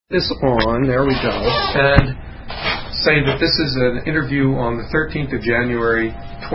This on, there we go, and say that this is an interview on the 13th of January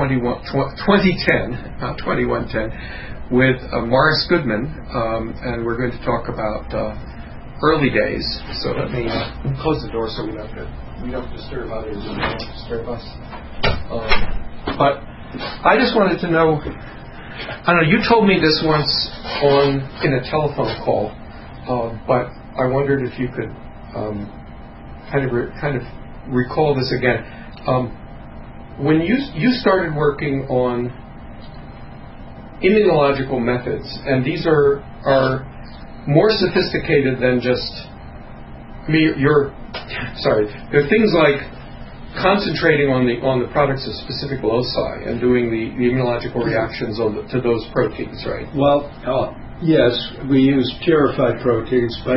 2010, not 2110, with Morris Goodman, and we're going to talk about early days. So let me close the door so we don't disturb others and they don't disturb us. But I just wanted to know, I don't know, you told me this once in a telephone call, but I wondered if you could kind of recall this again. When you started working on immunological methods, and these are more sophisticated than just. They're things like concentrating on the products of specific loci and doing the immunological reactions to those proteins, right? Well. Yes, we use purified proteins, but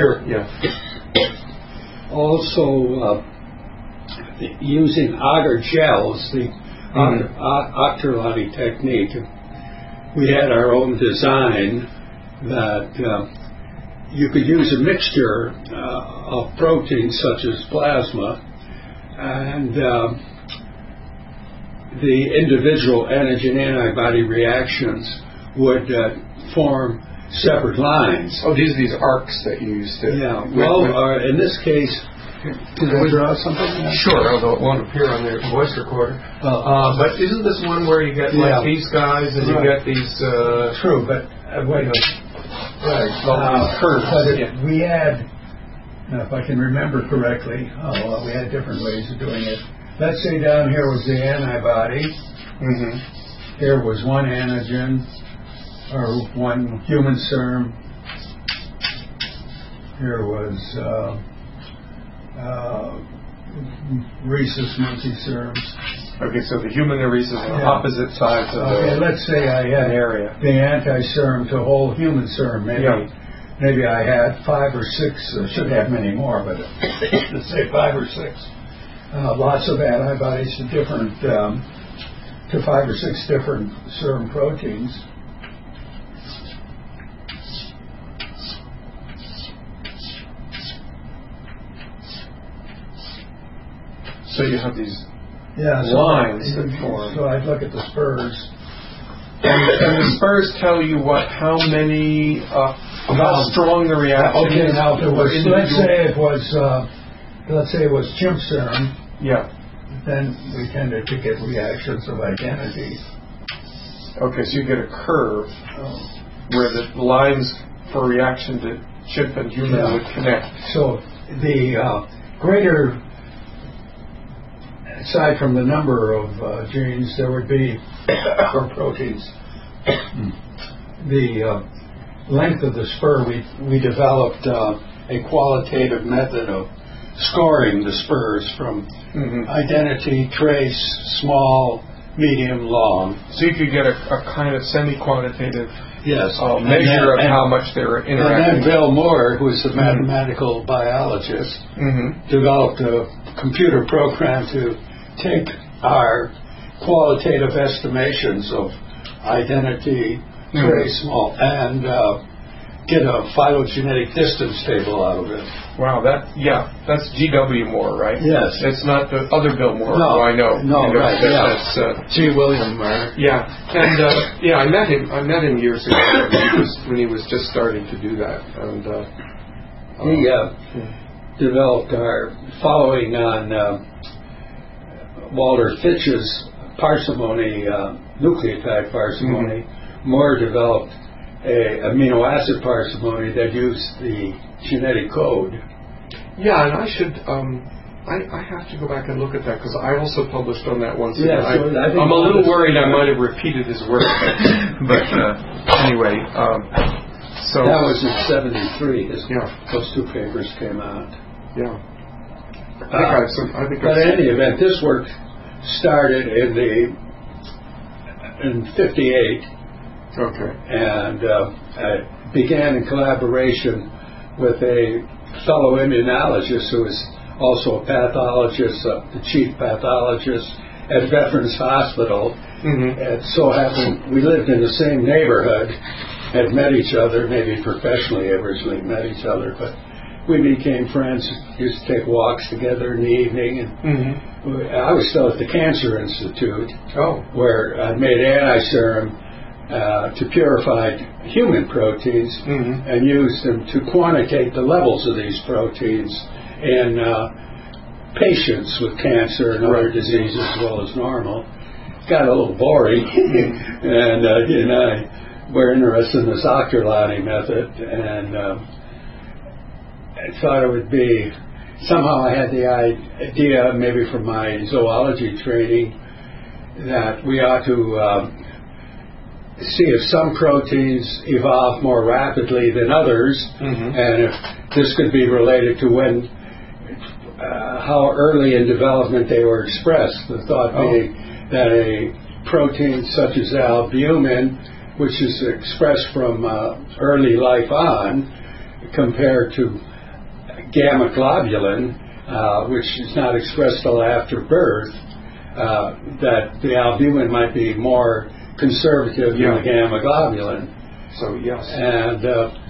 also using agar gels, the Octrolani technique. We had our own design that you could use a mixture of proteins such as plasma, and the individual antigen-antibody reactions would form separate lines. Oh, these arcs that you used to. Yeah. Well, in this case, can I draw something? Sure, although it won't appear on the voice recorder. But isn't this one where you get like these guys and you get these? True, but wait a minute. Right. Curves. We had, if I can remember correctly, we had different ways of doing it. Let's say down here was the antibody. Mm-hmm. Here was one antigen. Or one human serum. Here was rhesus monkey serums. Okay, so the human and rhesus are opposite sides of the let's say I had area. The anti-serum to whole human serum. Maybe I had 5 or 6. I should have many more, but let's say 5 or 6. Lots of antibodies to different, to 5 or 6 different serum proteins. So you have these lines that form. So I'd look at the spurs. And the spurs tell you how many, how strong the reaction is. Okay, now if it was, let's say it was chimp serum. Yeah. Then we tended to get reactions of identity. Okay, so you get a curve where the lines for reaction to chimp and human would connect. So the greater, aside from the number of genes, there would be, or proteins, the length of the spur. We developed a qualitative method of scoring the spurs from identity, trace, small, medium, long. So you could get a kind of semi-quantitative measure of how much they were interacting. And then Bill Moore, who is a mathematical biologist, developed a computer program to take our qualitative estimations of identity, trace, small, and get a phylogenetic distance table out of it. Wow, that's G.W. Moore, right? Yes. It's not the other Bill Moore who I know. Right. That's G. William Moore. Yeah, and I met him years ago when he was just starting to do that, and he developed our following on Walter Fitch's parsimony, nucleotide parsimony. Moore developed a amino acid parsimony that used the genetic code. Yeah, and I should. I have to go back and look at that because I also published on that once. Yeah, I'm a little worried I might have repeated his work, but anyway. So that was in '73. Those 2 papers came out. Yeah. But in any event, this work started in '58. Okay. And began in collaboration with a fellow immunologist who is also a pathologist, the chief pathologist at Veterans Hospital. And so happened we lived in the same neighborhood, had met each other, maybe professionally originally met each other, but we became friends. Used to take walks together in the evening, and I was still at the Cancer Institute, where I made anti-serum to purify human proteins and used them to quantitate the levels of these proteins in patients with cancer and other diseases as well as normal. Got a little boring, and we're interested in this Octolani method, and I thought it would be, somehow I had the idea, maybe from my zoology training, that we ought to see if some proteins evolve more rapidly than others, and if this could be related to when, how early in development they were expressed. The thought being that a protein such as albumin, which is expressed from early life on, compared to gamma globulin, which is not expressed till after birth, that the albumin might be more conservative than the gamma globulin. So yes. And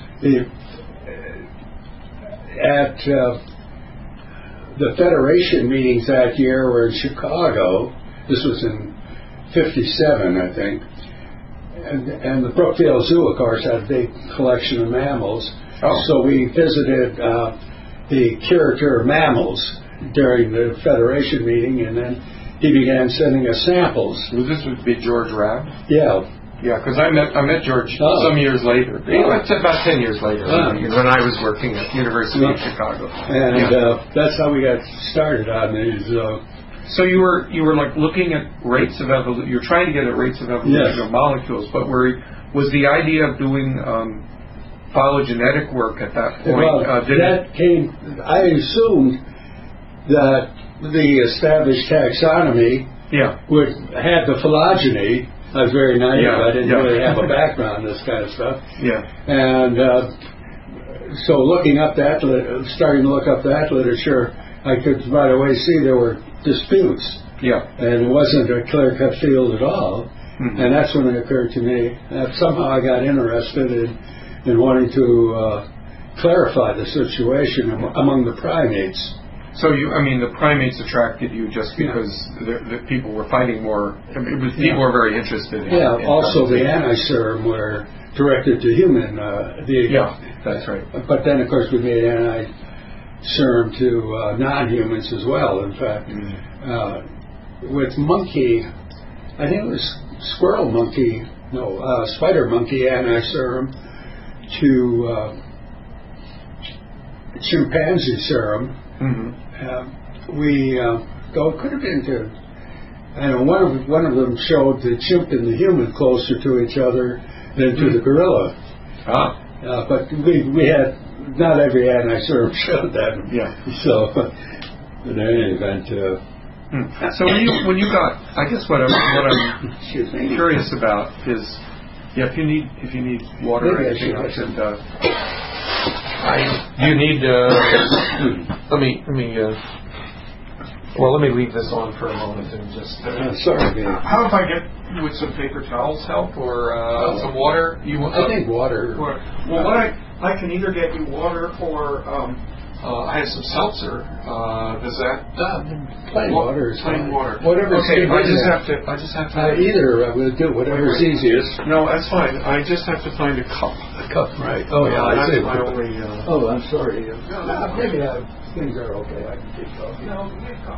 at the Federation meetings that year were in Chicago. This was in '57, I think. And the Brookfield Zoo, of course, had a big collection of mammals. So we visited the curator of mammals during the Federation meeting, and then he began sending us samples. Well, this would be George Rabb? Yeah. Yeah, because I met George some years later. It's about 10 years later when I was working at the University of Chicago. And that's how we got started on these. So you were like looking at rates of evolution. You're trying to get at rates of evolution of molecules, but was the idea of doing phylogenetic work at that point? Well, I assumed that the established taxonomy would have the phylogeny. I was very naive. I didn't really have a background in this kind of stuff. And so starting to look up that literature, I could right away see there were disputes. And it wasn't a clear-cut field at all. And that's when it occurred to me that somehow I got interested in wanting to clarify the situation among the primates. So the primates attracted you just because the people were finding more. People were very interested in. Also the anti-serum were directed to human. That's right. But then, of course, we made anti-serum to non-humans as well. In fact, with monkey, I think it was spider monkey anti-serum to chimpanzee serum. Could have been to. I know one of them showed the chimp and the human closer to each other than to the gorilla. But we had not every anti-serum showed that. So, in any event. So when you got, I guess what I'm curious about is, if you need water or anything else, and you need. Let me leave this on for a moment and just. Sorry. How if I get with some paper towels help or some water? I think water. Well, what I can either get you water or I have some seltzer. Does that? Plain water is plain water. Whatever. Okay. I just have to. Either we'll do whatever's easiest. No, that's fine. I just have to find a cup. A cup, right? Oh yeah, I see. My only. I'm sorry. Maybe things are okay. I can keep going. No, get a cup.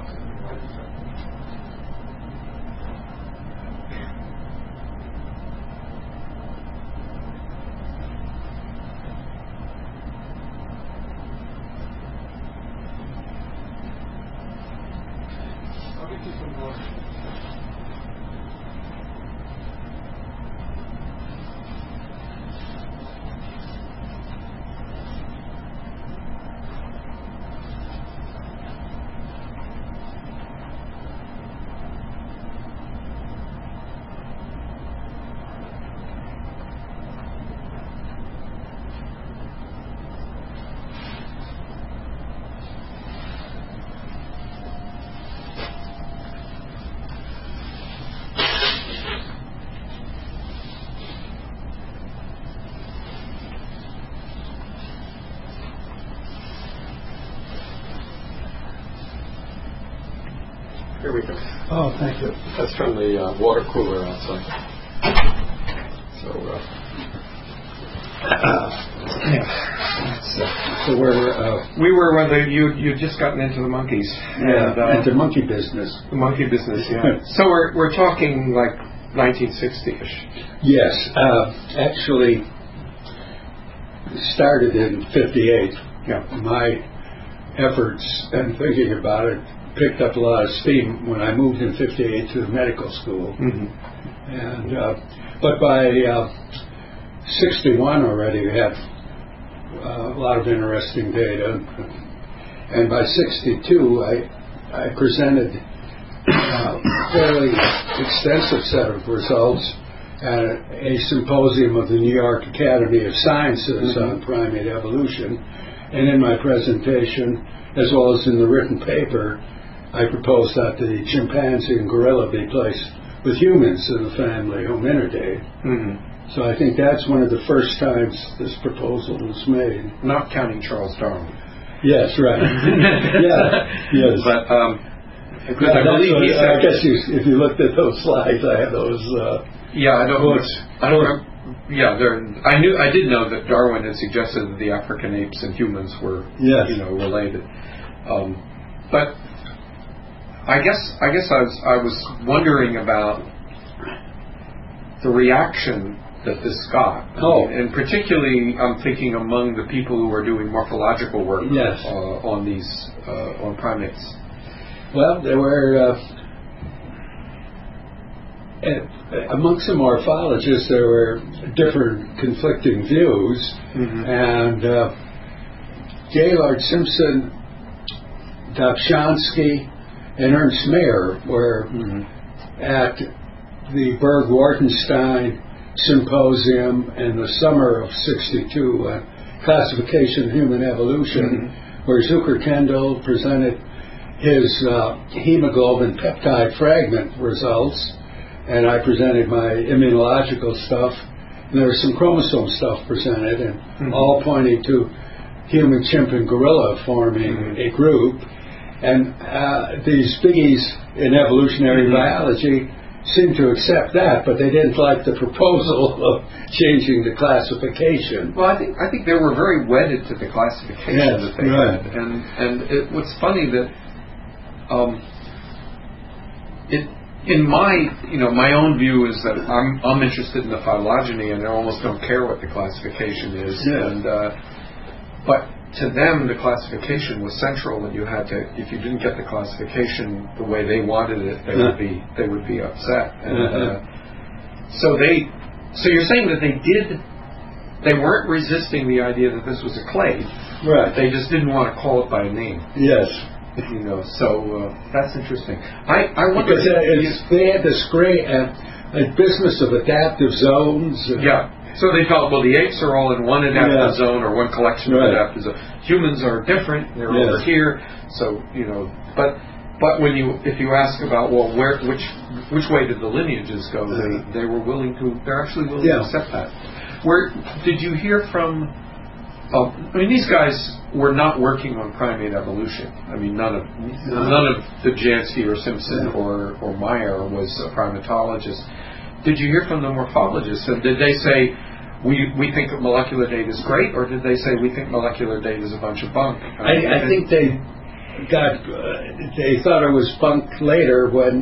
Here we go. Oh, thank you. That's from the water cooler outside. So, So we were when you'd just gotten into the monkeys. And into monkey business. The monkey business, yeah. So we're talking like 1960-ish. Yes, actually started in '58. Yeah. My efforts and thinking about it picked up a lot of steam when I moved in '58 to medical school. Mm-hmm. And but by '61 already we had a lot of interesting data, and by '62 I presented a fairly extensive set of results at a symposium of the New York Academy of Sciences on primate evolution. And in my presentation, as well as in the written paper, I proposed that the chimpanzee and gorilla be placed with humans in the family Hominidae. Mm-hmm. So I think that's one of the first times this proposal was made. Not counting Charles Darwin. Yes, right. Yes. But because I believe he said, I guess if you looked at those slides, I had those. I don't books. remember. Yeah, I did know that Darwin had suggested that the African apes and humans were, related. But I guess I was wondering about the reaction that this got. And particularly, I'm thinking among the people who are doing morphological work on these on primates. Well, there were amongst the morphologists, there were different conflicting views, and Gaylord Simpson, Dobzhansky, and Ernst Mayr were at the Berg-Wartenstein Symposium in the summer of '62, Classification of Human Evolution, where Zucker Kendall presented his hemoglobin peptide fragment results, and I presented my immunological stuff, and there was some chromosome stuff presented, and all pointing to human, chimp, and gorilla forming a group. And these biggies in evolutionary biology seemed to accept that, but they didn't like the proposal of changing the classification. Well, I think they were very wedded to the classification that they had, and it was funny that in my own view is that I'm interested in the phylogeny, and I almost don't care what the classification is. And but to them, the classification was central, and you had to. If you didn't get the classification the way they wanted it, they would be upset. And so you're saying that they weren't resisting the idea that this was a clade, right? They just didn't want to call it by a name. Yes. So that's interesting. I wonder because they had this great business of adaptive zones. So they felt, well, the apes are all in one adaptive zone or one collection of adaptive zones. Humans are different; they're over here. So but if you ask about which way did the lineages go, they're actually willing to accept that. Where did you hear from? These guys were not working on primate evolution. None of Dobzhansky or Simpson or Meyer was a primatologist. Did you hear from the morphologists? And did they say, we think that molecular data is great, or did they say, we think molecular data is a bunch of bunk? I think they thought it was bunk later when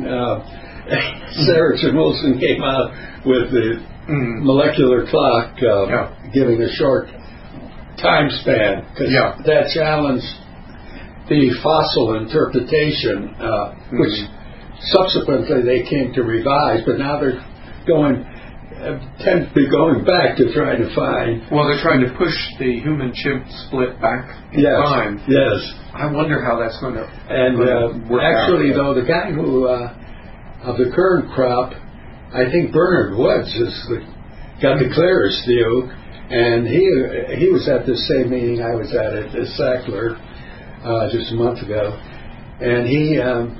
Sarich and Wilson came out with the molecular clock giving a short time span, because that challenged the fossil interpretation, which subsequently they came to revise, but now they're tend to be going back to trying to find. Well, they're trying to push the human-chimp split back in time. Yes. I wonder how that's going to work actually, out. Though, the guy who of the current crop, I think Bernard Woods got the clearest view, and he was at the same meeting I was at Sackler just a month ago, and he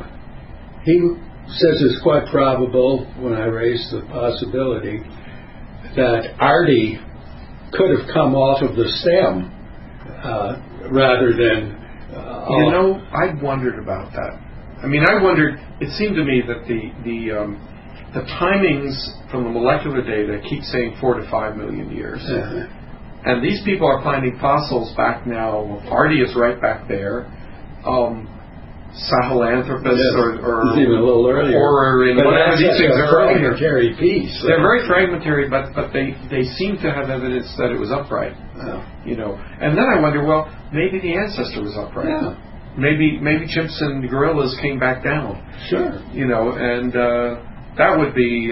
says it's quite probable, when I raised the possibility, that Artie could have come off of the stem rather than... I wondered about that. I mean, I wondered. It seemed to me that the timings from the molecular data keep saying 4 to 5 million years, and these people are finding fossils back now. Artie is right back there. Sahelanthropus or even a little earlier. Or in whatever these things are earlier. Fragmentary piece. They're very fragmentary, but they seem to have evidence that it was upright. You know, and then I wonder, well, maybe the ancestor was upright. Yeah. Maybe chimps and gorillas came back down. Sure. You know, and that would be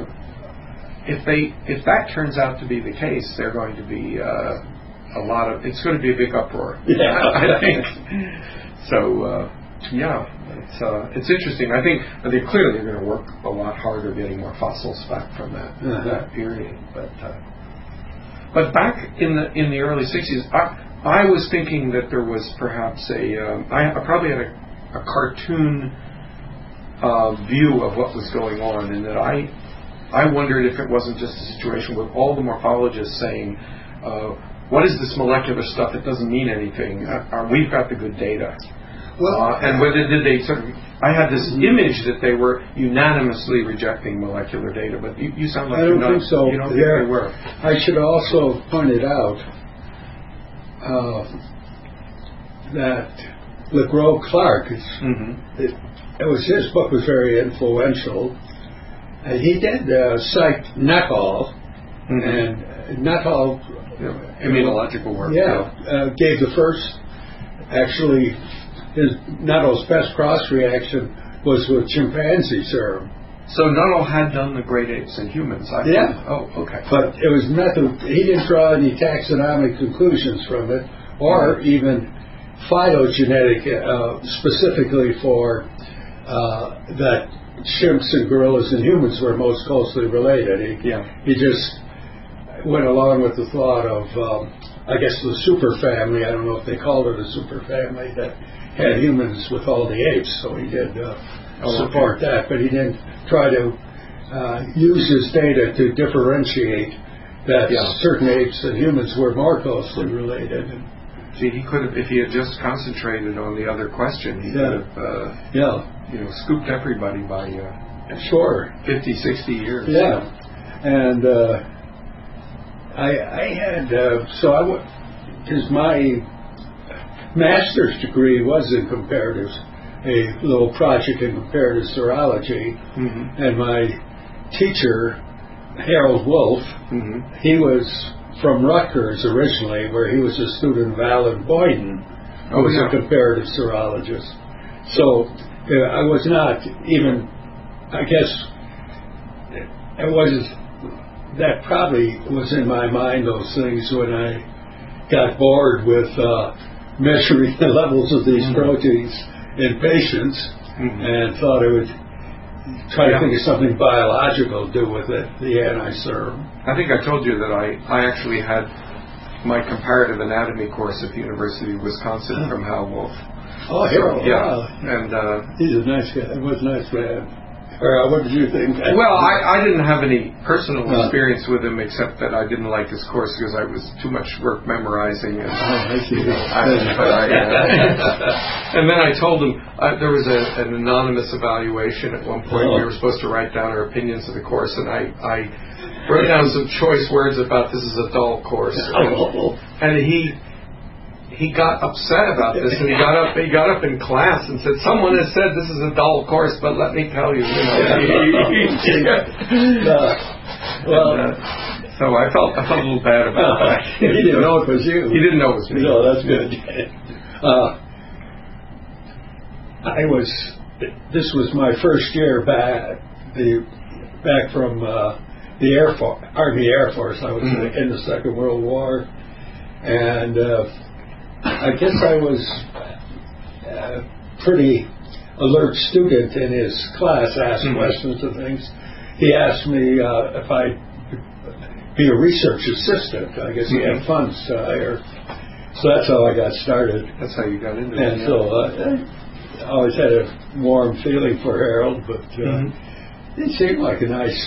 if that turns out to be the case, they're going to be it's going to be a big uproar. Yeah. I think so. Yeah, it's interesting. I think they clearly are going to work a lot harder getting more fossils back from that period. But back in the early 60s, I was thinking that there was perhaps I probably had a cartoon view of what was going on, and that I wondered if it wasn't just a situation with all the morphologists saying, what is this molecular stuff? It doesn't mean anything. We've got the good data. Well, and whether did they sort of? I had this image that they were unanimously rejecting molecular data, but you sound like I don't think so. You don't think they were. I should also point it out that LeGros-Clark, it was his book was very influential. He did cite Nuttall, and Nuttall, immunological work. Gave the first actually. Nuttall's best cross-reaction was with chimpanzee serum. So Nuttall had done the great apes and humans. Oh, okay. But it was nothing. He didn't draw any taxonomic conclusions from it, or even phylogenetic, specifically for that chimps and gorillas and humans were most closely related. He just went along with the thought of, I guess, the super family. I don't know if they called it a super family that had humans with all the apes, so he did support that, but he didn't try to use his data to differentiate that certain apes and humans were more closely related. See, he could have, if he had just concentrated on the other question, he could have scooped everybody by 50, 60 years. Yeah, and I had because my master's degree was in comparatives, a little project in comparative serology, and my teacher, Harold Wolf, he was from Rutgers originally, where he was a student of Alan Boyden, who was a comparative serologist. So I was not even, I guess, it wasn't, that probably was in my mind, those things, when I got bored with measuring the levels of these proteins in patients, and thought I would try to think of something biological to do with it, the anti-serum. I think I told you that I actually had my comparative anatomy course at the University of Wisconsin from Hal Wolf. Oh, Harold. Yeah. And he's a nice guy. He was a nice man. What did you think? Well, I didn't have any personal experience with him, except that I didn't like his course because I was too much work memorizing. And, and then I told him there was an anonymous evaluation at one point. We were supposed to write down our opinions of the course, and I wrote down some choice words about this is a dull course. And he got upset about this, and he got up in class and said, "Someone has said this is a dull course, but let me tell you." So I felt a little bad about that. He didn't know it was you. He didn't know it was me. No, that's good. This was my first year back from the Army Air Force. I was in the Second World War, and I guess I was a pretty alert student in his class, asked questions and things. He asked me if I'd be a research assistant. I guess he had funds to hire. So that's how I got started. That's how you got into it. And so I always had a warm feeling for Harold, but he seemed like a nice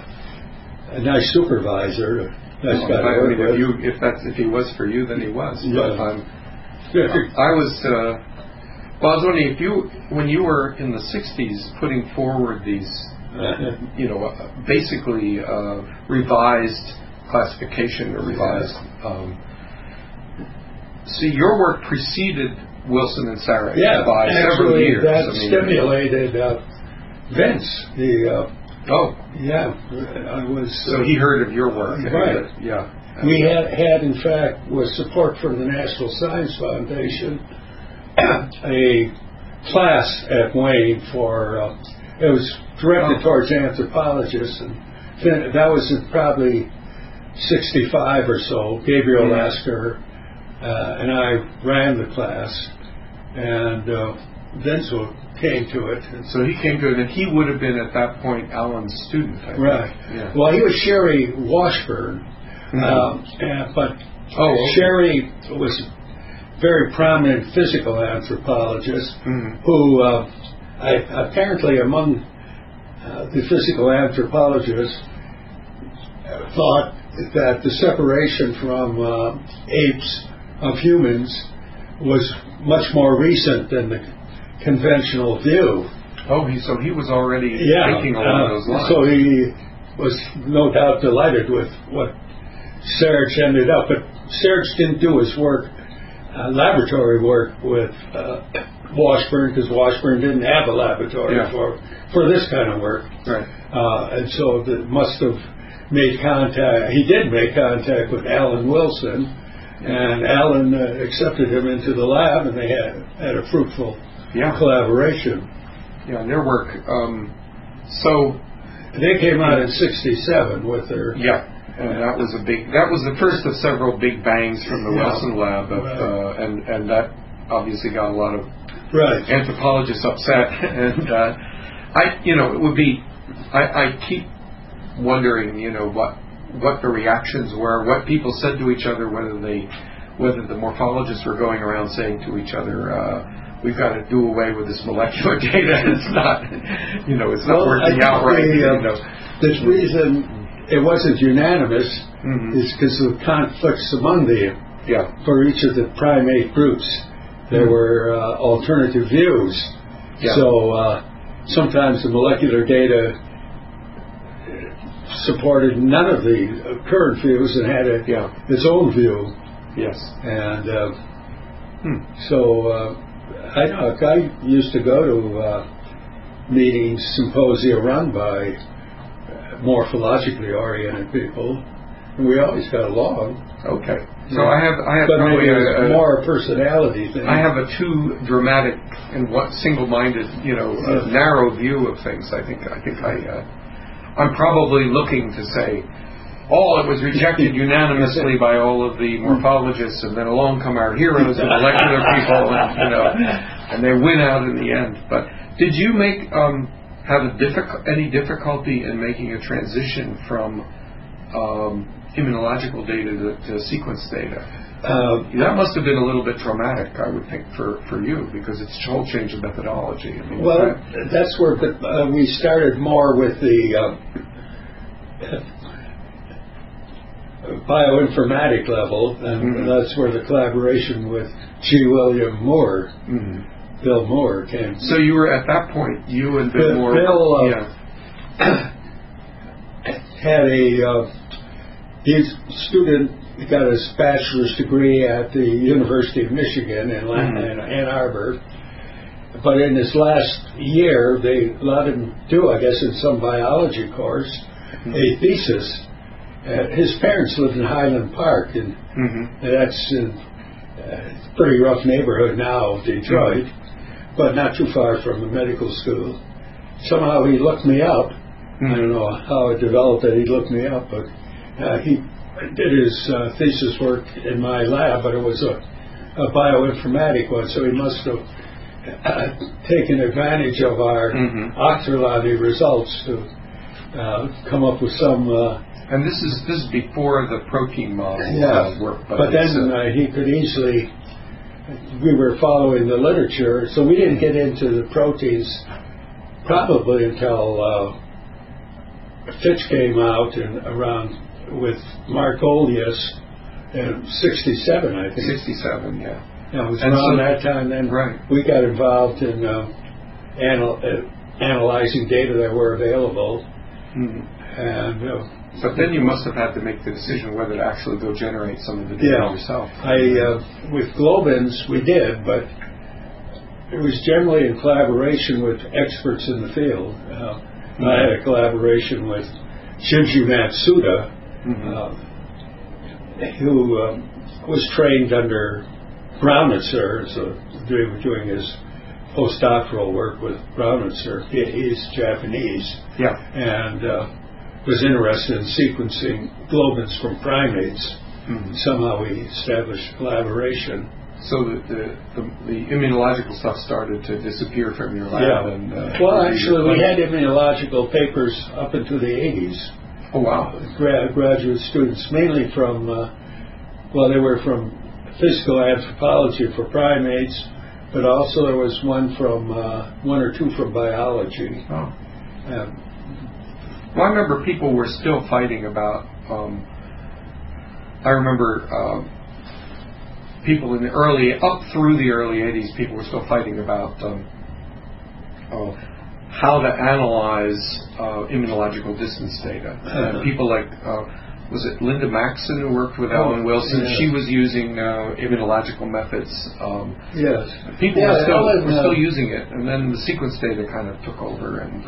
supervisor. Nice guy to work with. If he was for you, then he was. Yeah. But I was. Well, I was wondering when you were in the 60s putting forward these, basically revised classification or revised. See, your work preceded Wilson and Sarek by several years. That stimulated Vince. I was. So he heard of your work, right? We had in fact, with support from the National Science Foundation, a class at Wayne for it was directed towards anthropologists, and that was in probably 65 or so. Gabriel Lasker and I ran the class, and Vince came to it. And so he came to it, and he would have been at that point Alan's student, I think. Right. Yeah. Well, he was Sherry Washburn, but Sherry was a very prominent physical anthropologist who apparently among the physical anthropologists thought that the separation from apes of humans was much more recent than the conventional view. So he was already thinking along those lines. So he was no doubt delighted with what Serge ended up. But Serge didn't do his work, laboratory work, with Washburn, because Washburn didn't have a laboratory for this kind of work. Right. And so that must have made contact. He did make contact with Alan Wilson, and Alan accepted him into the lab, and they had a fruitful collaboration. Yeah, and their work. So they came out in '67 with their. Yeah, and that was the first of several big bangs from the Wilson lab, and that obviously got a lot of anthropologists upset. And it would be. I keep wondering, what the reactions were, what people said to each other, whether the morphologists were going around saying to each other, we've got to do away with this molecular data. It's not, it's not working out right. The reason it wasn't unanimous is because of conflicts among for each of the primate groups. There were alternative views. So sometimes the molecular data supported none of the current views and had its own view. Yes. And so I used to go to meetings, symposia run by morphologically oriented people, and we always got along. Okay. So I have but probably maybe more a personality thing. I have a too dramatic and single-minded, narrow view of things. I'm probably looking to say, it was rejected unanimously by all of the morphologists, and then along come our heroes, the molecular people, and they win out in the end. But did you have any difficulty in making a transition from immunological data to sequence data? That must have been a little bit traumatic, I would think, for you, because it's a whole change of methodology. That's where we started more with the bioinformatic level, and that's where the collaboration with G. William Moore, Bill Moore, came. So you were at that point, you and Bill Moore. Bill had his student. He got his bachelor's degree at the University of Michigan in Ann Arbor. But in his last year, they let him do, I guess, in some biology course, a thesis. His parents lived in Highland Park, and that's a pretty rough neighborhood now of Detroit, but not too far from the medical school. Somehow he looked me up. I don't know how it developed that he looked me up, but he did his thesis work in my lab, but it was a bioinformatic one, so he must have taken advantage of our Octolani results to come up with some. And this is before the protein model work. But then he could easily. We were following the literature, so we didn't get into the proteins probably until Fitch came out around. With Mark Olius in '67, I think. '67, yeah. It was around that time then we got involved in analyzing data that were available. And but then you must have had to make the decision whether to actually go generate some of the data yourself. With Globins we did, but it was generally in collaboration with experts in the field. I had a collaboration with Shinji Matsuda, who was trained under Braunitzer, so they were doing his postdoctoral work with Braunitzer. He's Japanese, and was interested in sequencing globins from primates. Somehow we established collaboration. So the immunological stuff started to disappear from your lab. Well, actually, we had immunological papers up into the 80s. Oh, wow. Graduate students, mainly from, they were from physical anthropology for primates, but also there was one or two from biology. Oh. Well, I remember people were still fighting about. I remember people in up through the early 80s, people were still fighting about how to analyze immunological distance data. And people like, was it Linda Maxson who worked with Alan Wilson? She was using immunological methods. Yes. People were still using it, and then the sequence data kind of took over. And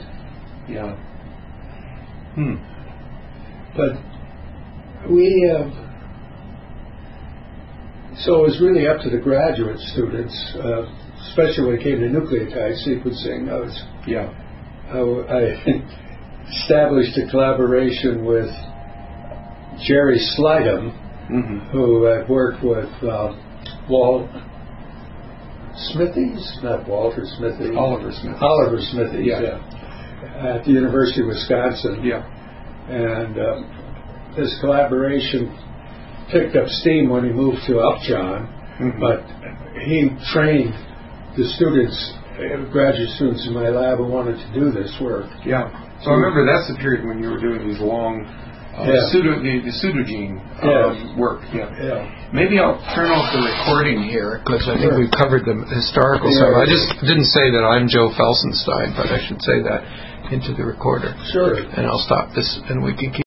But we so it was really up to the graduate students, especially when it came to nucleotide sequencing. I established a collaboration with Jerry Slidham, who had worked with Oliver Smithies, at the University of Wisconsin. And this collaboration picked up steam when he moved to Upjohn, but he trained the students, graduate students in my lab who wanted to do this work. So I remember that's the period when you were doing these long the pseudogene work. Maybe I'll turn off the recording here because I think we've covered the historical stuff. I just didn't say that I'm Joe Felsenstein, but I should say that into the recorder. Sure. And I'll stop this and we can keep